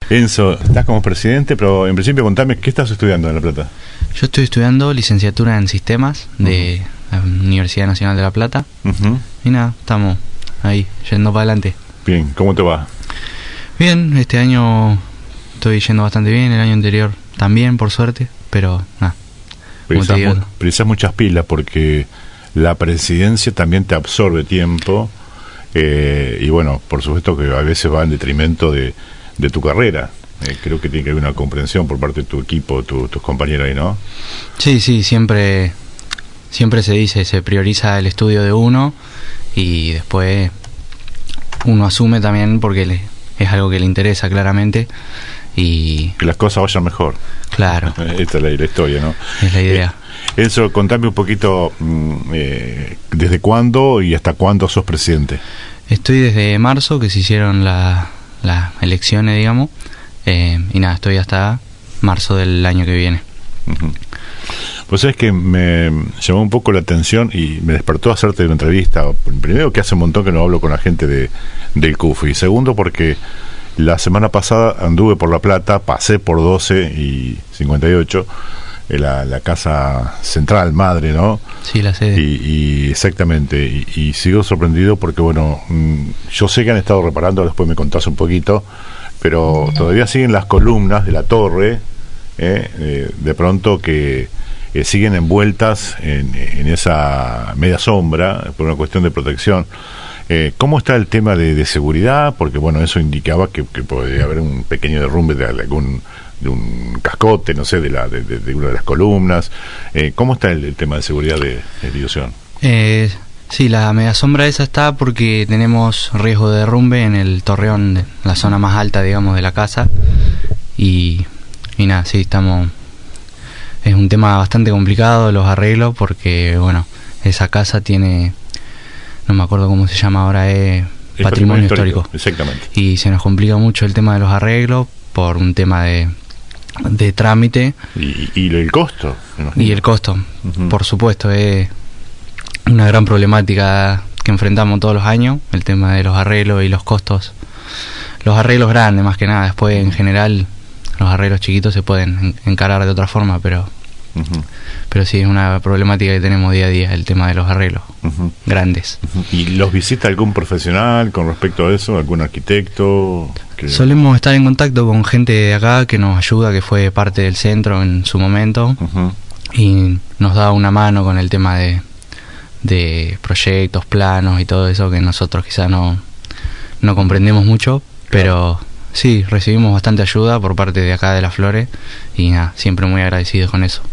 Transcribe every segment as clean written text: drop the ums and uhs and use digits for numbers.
Enzo, estás como presidente, pero en principio contame, ¿qué estás estudiando en La Plata? Yo estoy estudiando licenciatura en sistemas de la Universidad Nacional de La Plata. Y nada, estamos ahí, yendo para adelante. Bien, ¿cómo te va? Bien, este año estoy yendo bastante bien, el año anterior también, por suerte, pero nada. Precisas muchas pilas porque la presidencia también te absorbe tiempo y bueno, por supuesto que a veces va en detrimento de tu carrera. Creo que tiene que haber una comprensión por parte de tu equipo, tus compañeros ahí, ¿no? Sí, siempre se dice, se prioriza el estudio de uno y después uno asume también porque es algo que le interesa claramente y que las cosas vayan mejor. Claro. Esta es la historia, ¿no? Es la idea. Enzo, contame un poquito desde cuándo y hasta cuándo sos presidente. Estoy desde marzo, que se hicieron las elecciones, digamos, y nada, estoy hasta marzo del año que viene. Pues es que me llamó un poco la atención y me despertó hacerte una entrevista. Primero, que hace un montón que no hablo con la gente del CUF, y segundo porque la semana pasada anduve por La Plata, pasé por 12 y 58, la casa central madre, ¿no? Sí, la sede. Y exactamente, y sigo sorprendido porque, bueno, yo sé que han estado reparando, después me contás un poquito, pero todavía siguen las columnas de la torre, de pronto que siguen envueltas en esa media sombra por una cuestión de protección. ¿Cómo está el tema de seguridad? Porque bueno, eso indicaba que podría haber un pequeño derrumbe de un cascote, no sé, de una de las columnas. ¿Cómo está el tema de seguridad de la institución? Sí, la media sombra esa está porque tenemos riesgo de derrumbe en el torreón, la zona más alta, digamos, de la casa. Y nada, sí, estamos... Es un tema bastante complicado los arreglos porque, bueno, esa casa tiene... No me acuerdo cómo se llama ahora, es patrimonio histórico. Exactamente. Y se nos complica mucho el tema de los arreglos por un tema de trámite. ¿Y el costo? Y el costo, por supuesto, es una gran problemática que enfrentamos todos los años, el tema de los arreglos y los costos. Los arreglos grandes, más que nada. Después, en general, los arreglos chiquitos se pueden encarar de otra forma, pero sí, es una problemática que tenemos día a día, el tema de los arreglos grandes. ¿Y los visita algún profesional con respecto a eso? ¿Algún arquitecto? Solemos estar en contacto con gente de acá que nos ayuda, que fue parte del centro en su momento, y nos da una mano con el tema de proyectos, planos y todo eso, que nosotros quizá no comprendemos mucho, pero sí, recibimos bastante ayuda por parte de acá de Las Flores y nada, siempre muy agradecidos con eso.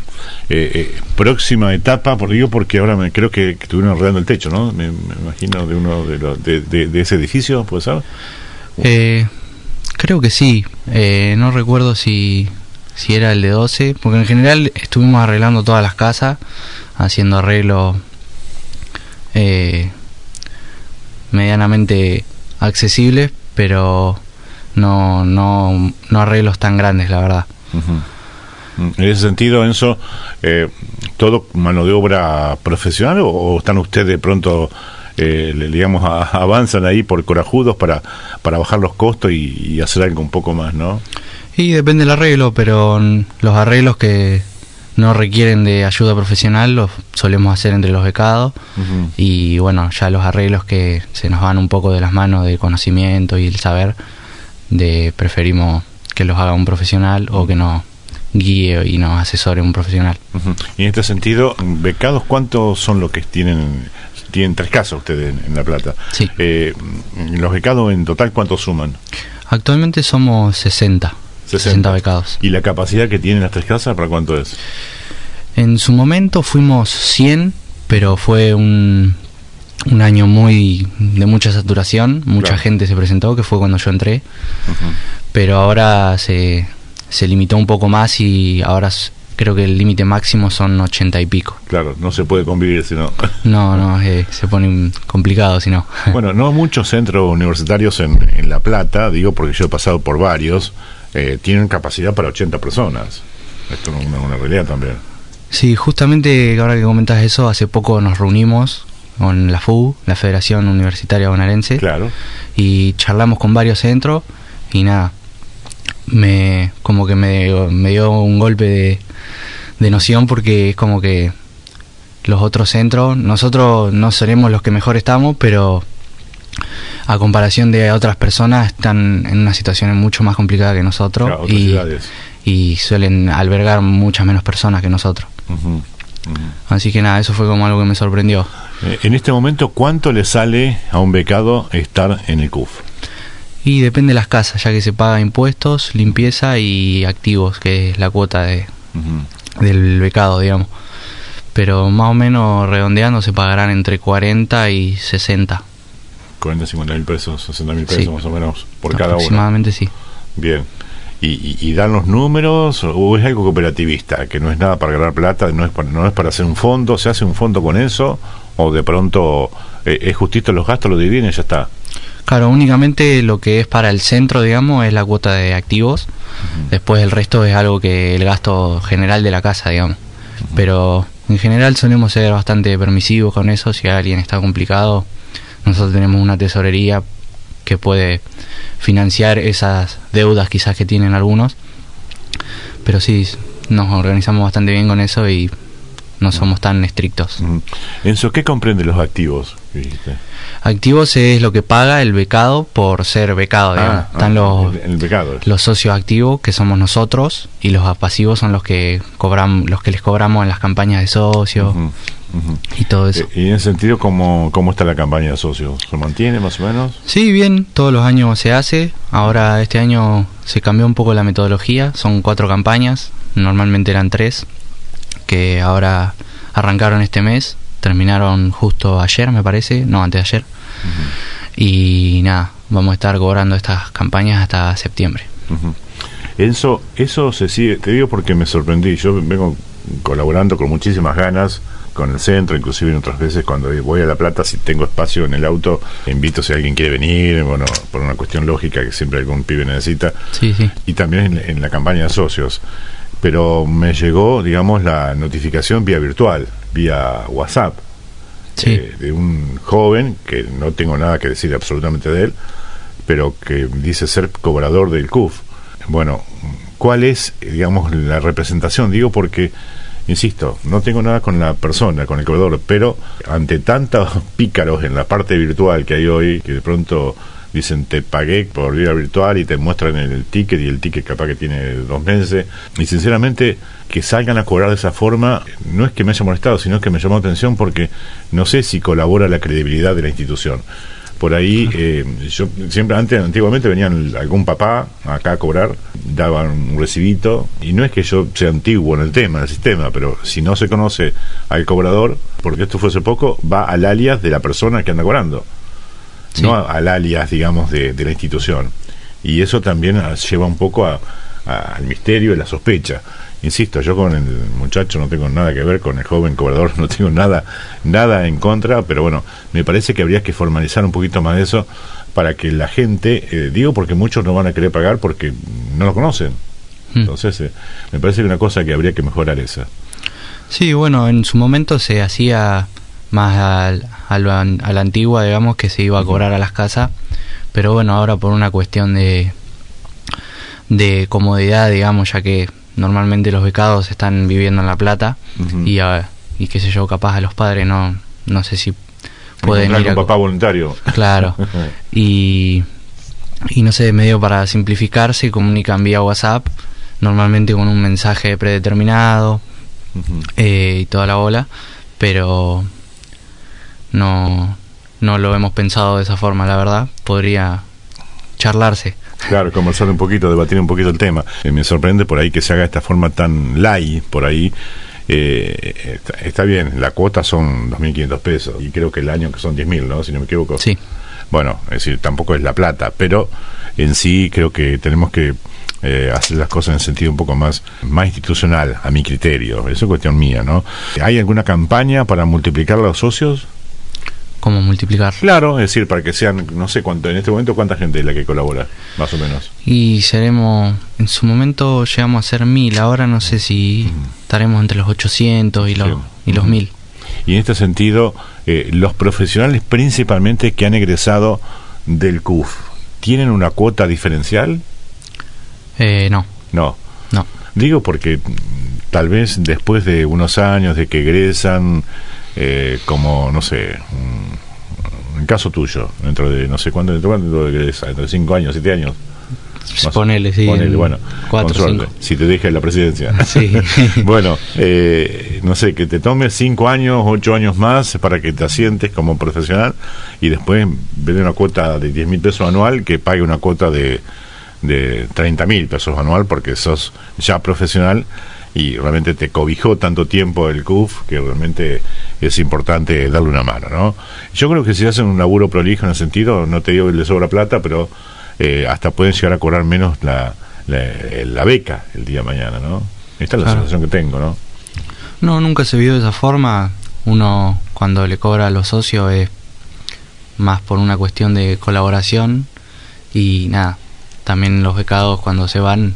Próxima etapa, porque ahora creo que estuvieron arreglando el techo, ¿no? Me imagino de uno de ese edificio, ¿puede ser? Creo que sí, no recuerdo si era el de 12, porque en general estuvimos arreglando todas las casas, haciendo arreglos medianamente accesibles, pero no arreglos tan grandes, la verdad. En ese sentido, Enzo, ¿todo mano de obra profesional o están ustedes de pronto, digamos, avanzan ahí por corajudos para bajar los costos y hacer algo un poco más, ¿no? Y depende del arreglo, pero los arreglos que no requieren de ayuda profesional los solemos hacer entre los becados. Y bueno, ya los arreglos que se nos van un poco de las manos del conocimiento y el saber, preferimos que los haga un profesional o que nos guíe y nos asesore un profesional. Y en este sentido, becados, ¿cuántos son los que tienen 3 casas ustedes en La Plata? Sí. Los becados en total, ¿cuántos suman? Actualmente somos 60 becados. ¿Y la capacidad que tienen las 3 casas para cuánto es? En su momento fuimos 100, pero fue un año de mucha saturación, mucha gente se presentó, que fue cuando yo entré, pero ahora se limitó un poco más y ahora creo que el límite máximo son 80 y pico. Claro, no se puede convivir si no. No, se pone complicado si no. Bueno, no muchos centros universitarios en La Plata, digo porque yo he pasado por varios, tienen capacidad para 80 personas. Esto es una realidad también. Sí, justamente ahora que comentas eso, hace poco nos reunimos con la FU, la Federación Universitaria Bonaerense, claro, y charlamos con varios centros y nada, como que me dio un golpe de noción, porque es como que los otros centros, nosotros no seremos los que mejor estamos, pero a comparación de otras personas están en una situación mucho más complicada que nosotros, claro, y suelen albergar muchas menos personas que nosotros. Así que nada, eso fue como algo que me sorprendió. En este momento, ¿cuánto le sale a un becado estar en el CUF? Y depende de las casas, ya que se paga impuestos, limpieza y activos, que es la cuota del becado, digamos. Pero más o menos redondeando se pagarán entre 40 y 60. 40, 50 mil pesos, 60 mil pesos, sí, más o menos por cada uno. Aproximadamente, sí. Bien. ¿Y dan los números o es algo cooperativista, que no es nada para ganar plata, no es para hacer un fondo? ¿Se hace un fondo con eso? ¿O de pronto es justito los gastos, lo dividen y ya está? Claro, únicamente lo que es para el centro, digamos, es la cuota de activos. Después el resto es algo que el gasto general de la casa, digamos. Pero en general solemos ser bastante permisivos con eso. Si alguien está complicado, nosotros tenemos una tesorería que puede financiar esas deudas quizás que tienen algunos. Pero sí, nos organizamos bastante bien con eso y no somos tan estrictos. Enzo, ¿qué comprende los activos? Activos es lo que paga el becado por ser becado, digamos. Están el becado. Los socios activos, que somos nosotros, y los pasivos son los que les cobramos en las campañas de socios y todo eso. Y en ese sentido, ¿cómo está la campaña de socios? ¿Se mantiene más o menos? Sí, bien, todos los años se hace. Ahora este año se cambió un poco la metodología, son 4 campañas, normalmente eran 3, que ahora arrancaron este mes. Terminaron justo ayer, me parece, no, antes de ayer. Y nada, vamos a estar cobrando estas campañas hasta septiembre. Enzo, eso se sigue, te digo porque me sorprendí. Yo vengo colaborando con muchísimas ganas con el centro, inclusive en otras veces cuando voy a La Plata, si tengo espacio en el auto, invito si alguien quiere venir, bueno, por una cuestión lógica que siempre algún pibe necesita. Sí, sí. Y también en la campaña de socios. Pero me llegó, digamos, la notificación vía virtual, vía WhatsApp, sí, de un joven, que no tengo nada que decir absolutamente de él, pero que dice ser cobrador del CUF. Bueno, ¿cuál es, digamos, la representación? Digo porque, insisto, no tengo nada con la persona, con el cobrador, pero ante tantos pícaros en la parte virtual que hay hoy, que de pronto dicen te pagué por vía virtual y te muestran el ticket, y el ticket capaz que tiene 2 meses, y sinceramente que salgan a cobrar de esa forma no es que me haya molestado, sino que me llamó la atención porque no sé si colabora la credibilidad de la institución. Por ahí yo siempre antiguamente venían algún papá acá a cobrar, daban un recibito, y no es que yo sea antiguo en el tema, en el sistema, pero si no se conoce al cobrador, porque esto fue hace poco, va al alias de la persona que anda cobrando. Sí. No al alias, digamos, de la institución. Y eso también lleva un poco al misterio y la sospecha. Insisto, yo con el muchacho no tengo nada que ver, con el joven cobrador no tengo nada en contra, pero bueno, me parece que habría que formalizar un poquito más de eso para que la gente, digo porque muchos no van a querer pagar porque no lo conocen. Entonces, me parece que una cosa que habría que mejorar esa. Sí, bueno, en su momento se hacía más a la antigua, digamos, que se iba a cobrar a las casas, pero bueno, ahora por una cuestión de comodidad, digamos, ya que normalmente los becados están viviendo en La Plata, y qué sé yo, capaz a los padres no sé si pueden ir a un papá voluntario. Claro. y no sé, medio para simplificar, se comunican vía WhatsApp, normalmente con un mensaje predeterminado, y toda la bola, pero no lo hemos pensado de esa forma, la verdad. Podría charlarse. Claro, conversar un poquito, debatir un poquito el tema. Me sorprende por ahí que se haga de esta forma tan light, por ahí. Está bien, la cuota son 2.500 pesos, y creo que el año que son 10.000, ¿no? Si no me equivoco. Sí. Bueno, es decir, tampoco es la plata, pero en sí creo que tenemos que hacer las cosas en sentido un poco más institucional, a mi criterio. Eso es cuestión mía, ¿no? ¿Hay alguna campaña para multiplicar los socios? ¿Cómo multiplicar? Claro, es decir, para que sean, no sé cuánto, en este momento cuánta gente es la que colabora, más o menos. Y seremos, en su momento llegamos a ser 1.000, ahora no sé si estaremos entre los 800 y los 1.000. Y en este sentido, los profesionales principalmente que han egresado del CUF, ¿tienen una cuota diferencial? No. No. No. Digo porque tal vez después de unos años de que egresan, como, no sé, en caso tuyo, dentro de no sé cuánto egresa, dentro de 5 años, 7 años. Ponele, sí. Ponele, bueno, 4 con 5. suerte, si te deja la presidencia. Sí. Bueno, no sé, que te tome 5 años, 8 años más para que te asientes como profesional y después, en vez de una cuota de 10.000 pesos anual, que pague una cuota de 30.000 pesos anual porque sos ya profesional y realmente te cobijó tanto tiempo el CUF que realmente es importante darle una mano, ¿no? Yo creo que si hacen un laburo prolijo en ese sentido, no te digo que le sobra plata, pero hasta pueden llegar a cobrar menos la beca el día de mañana, ¿no? Esta es la sensación que tengo, ¿no? No, nunca se vio de esa forma. Uno cuando le cobra a los socios es más por una cuestión de colaboración y nada, también los becados cuando se van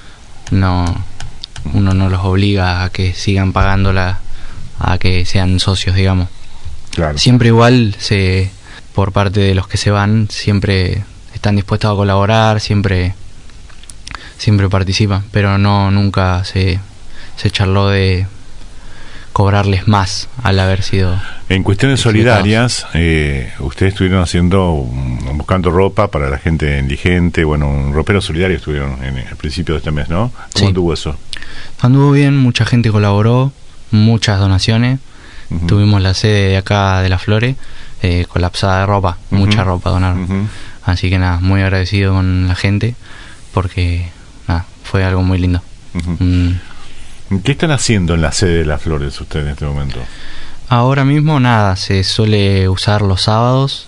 uno no los obliga a que sigan pagándola, a que sean socios, digamos. Claro. Siempre igual por parte de los que se van siempre están dispuestos a colaborar, siempre participan, pero nunca se charló de cobrarles más al haber sido. En cuestiones solidarias, ustedes estuvieron buscando ropa para la gente indigente, bueno, un ropero solidario estuvieron en el principio de este mes, ¿no? ¿Cómo anduvo eso? Anduvo bien, mucha gente colaboró, muchas donaciones. Uh-huh. Tuvimos la sede de acá de Las Flores colapsada de ropa, uh-huh. Mucha ropa donaron. Uh-huh. Así que nada, muy agradecido con la gente porque nada, fue algo muy lindo. Uh-huh. ¿Qué están haciendo en la sede de Las Flores ustedes en este momento? Ahora mismo nada, se suele usar los sábados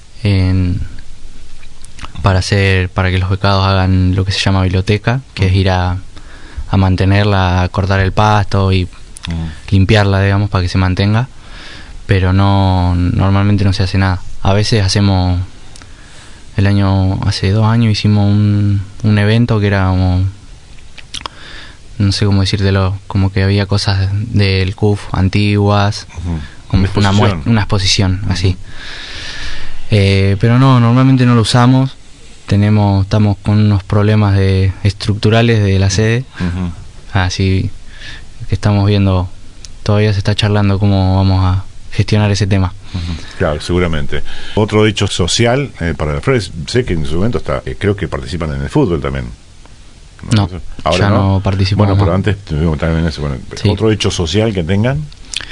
para que los becados hagan lo que se llama biblioteca, que es ir a mantenerla, a cortar el pasto y limpiarla, digamos, para que se mantenga, pero normalmente no se hace nada. A veces hacemos, hace 2 años hicimos un evento que era como, no sé cómo decírtelo, como que había cosas del CUF antiguas, como una exposición, uh-huh. Así. Pero normalmente no lo usamos. Estamos con unos problemas estructurales de la sede, uh-huh. Así que estamos viendo, todavía se está charlando cómo vamos a gestionar ese tema. Uh-huh. Claro, seguramente. Otro hecho social para Las Flores, sé que en su momento creo que participan en el fútbol también. No, ahora ya no participamos. Bueno, pero antes tuvimos también eso. Bueno, sí. ¿Otro hecho social que tengan?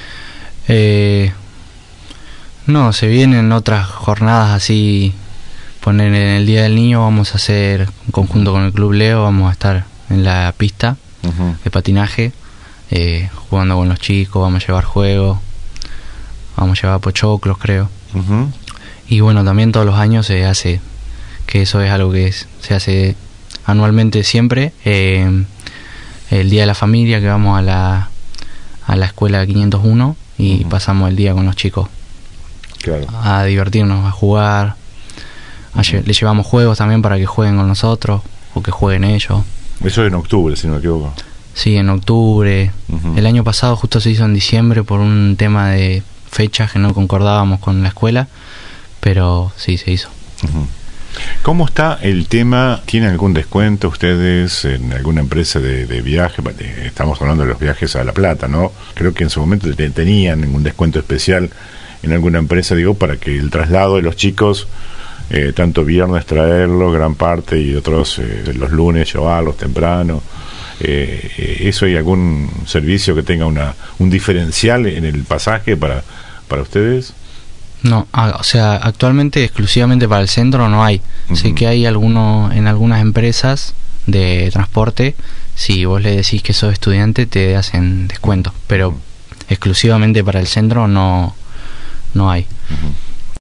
No, se vienen otras jornadas así. Poner en el Día del Niño vamos a hacer, en conjunto con el Club Leo, vamos a estar en la pista uh-huh. de patinaje, jugando con los chicos, vamos a llevar juegos, vamos a llevar pochoclos, creo. Uh-huh. Y bueno, también todos los años se hace, que eso es algo que se hace anualmente siempre, el Día de la Familia, que vamos a la escuela 501 y uh-huh. pasamos el día con los chicos. Claro. A divertirnos, a jugar. Uh-huh. Le llevamos juegos también para que jueguen con nosotros o que jueguen ellos. Eso es en octubre, si no me equivoco. Sí, en octubre. Uh-huh. El año pasado justo se hizo en diciembre por un tema de fechas que no concordábamos con la escuela, pero sí se hizo. Uh-huh. ¿Cómo está el tema? ¿Tienen algún descuento ustedes en alguna empresa de viaje? Estamos hablando de los viajes a La Plata, ¿no? Creo que en su momento tenían un descuento especial en alguna empresa, digo, para que el traslado de los chicos, tanto viernes traerlos, gran parte, y otros los lunes llevarlos temprano. ¿Eso hay algún servicio que tenga un diferencial en el pasaje para ustedes? No, o sea, actualmente exclusivamente para el centro no hay. Uh-huh. Sé que hay en algunas empresas de transporte, si vos le decís que sos estudiante te hacen descuento, pero exclusivamente para el centro no hay. Uh-huh.